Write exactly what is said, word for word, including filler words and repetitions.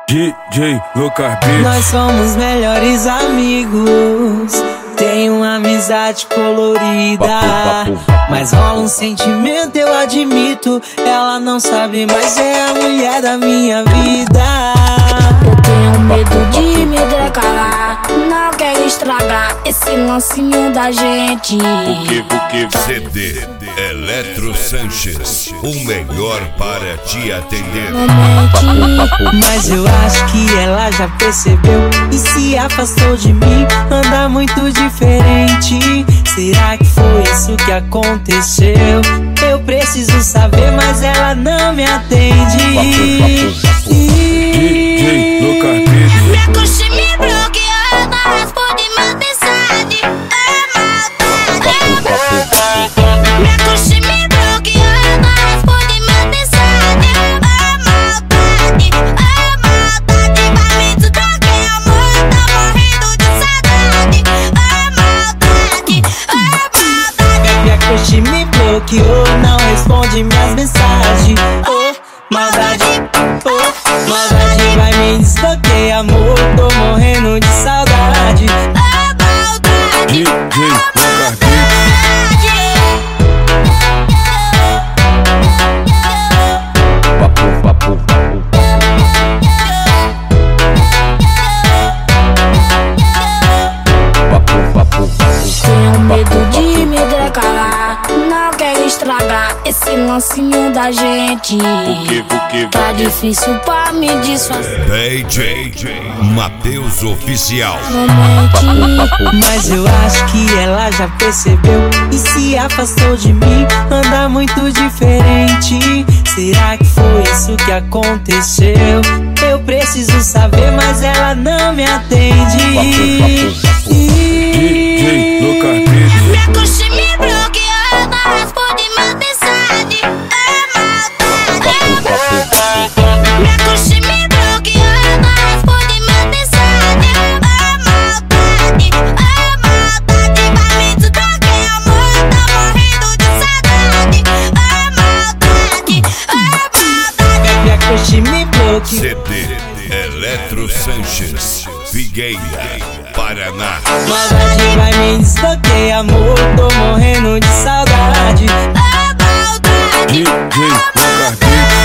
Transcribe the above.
D J Lucas Beats. Nós somos melhores amigos, tem uma amizade colorida, papo, papo. Mas rola um sentimento, eu admito. Ela não sabe, mas é a mulher da minha vida. Eu tenho medo de me declarar, não quero estragar esse lancinho da gente. Porque, porque C D Eletro Sanches, o melhor para te atender. Mas eu acho que ela já percebeu e se afastou de mim, anda muito diferente. Será que foi isso que aconteceu? Eu preciso saber, mas ela não me atende. D J Lucas Beats. Minha coxa me bloqueou, não responde mais mensagem. É maldade. Minha coxa me bloqueou, não responde mais mensagem. É maldade, é maldade. Vai me desbloquear, amor, tô morrendo de saudade. É maldade, é maldade. Minha crush me bloqueou, não responde minhas mensagens. Oh, maldade, oh, maldade. Vai me desbloquear, amor, tô morrendo de saudade. É maldade, D J Lucas Beats. Papo, papo, papo. Papo, papo, papo. Tenho medo de me declarar, não quero estragar esse lancinho da gente. Porque, porque, Tá difícil pra me disfarçar. D J Matheus Oficial. Mas eu acho que ela já percebeu e se afastou de mim, anda muito diferente. Será que foi isso que aconteceu? Eu preciso saber, mas ela não me atende. D J Lucas Beats. Minha coxa me bloqueou, não responde mais mensagem. É maldade. Minha coxa me bloqueou, não responde mais mensagem. É maldade, é maldade. Vai me desbloquear, amor, tô morrendo de saudade. É maldade, é maldade. Minha crush me bloqueou. C D Eletro Sanches, Figueira, Paraná. Maldade, vai me desbloquear, amor, tô morrendo de saudade. É maldade. D J Lucas Beats.